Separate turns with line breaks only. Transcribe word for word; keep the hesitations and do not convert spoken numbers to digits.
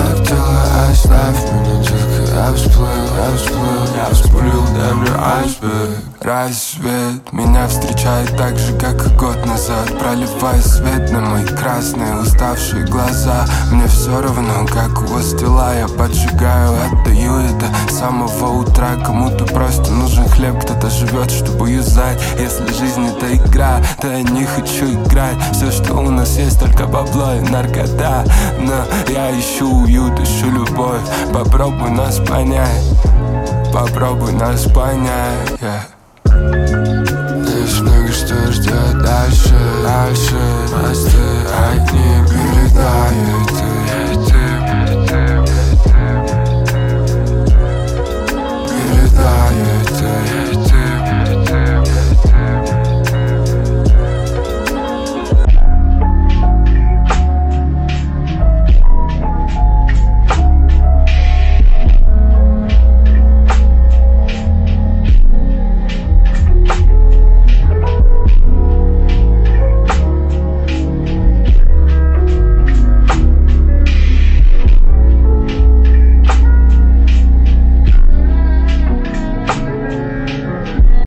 Как дела, оставь меня, детка, я всплыл, я всплыл, я всплыл, дай мне айсберг. Рассвет меня встречает так же, как и год назад, проливая свет на мои красные уставшие глаза. Мне все равно, как у вас дела, я поджигаю, отдаю это с самого утра. Кому-то просто нужен хлеб, кто-то живет, чтобы юзать. Если жизнь это игра, то я не хочу играть. Все, что у нас есть, только бабло и наркота. Но я ищу уют, ищу любовь. Попробуй нас понять, попробуй нас понять, yeah. Лишь много что ждет дальше, дальше. Просто одни передают.